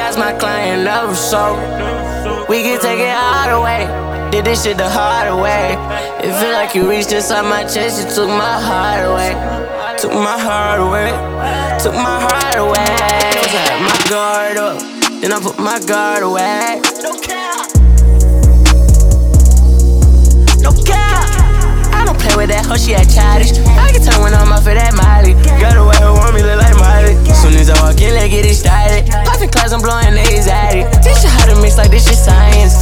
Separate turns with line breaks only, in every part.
gas my client love, so we can take it all the way. Did this shit the hard way. It feel like you reached inside my chest, you took my heart away. Took my heart away. Took my heart away. I had my guard up, then I put my guard away. No cap. No cap. I don't play with that hoe, she act childish. I can turn when I'm off of that Miley. Got away who want me look like Miley. Soon as I walk in, let's get it started. Popping class, I'm blowing A's at it. Teach you how to mix like this shit science.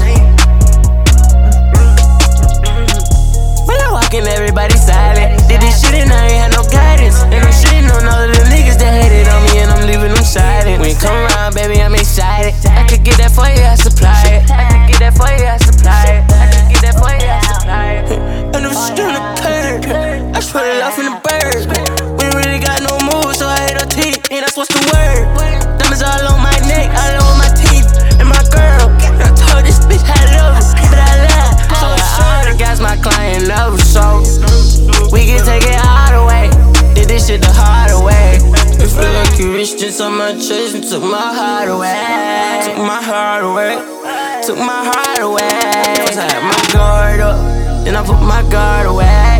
When I walk in, everybody silent. Did this shit and I ain't had no guidance. And I'm shitting on all of the niggas that hated on me, and I'm leaving them silent. When you come around, baby, I'm excited. I could get that for you, I supply it. I could get that for you, I supply it. I could get that for you, I supply it. And I'm still in the curb. I spread it off in the bird. We ain't really got no moves, so I hit her teeth, and that's what's the word. Diamonds all on my neck, all on my teeth, and my girl. I told this bitch I love her, but I lied. So I gas my client love, so we can take it all the way. Did this shit the hard way. It feel like you reached inside my chest and took my heart away. Took my heart away. Took my heart away. I had my guard up, then I put my guard away.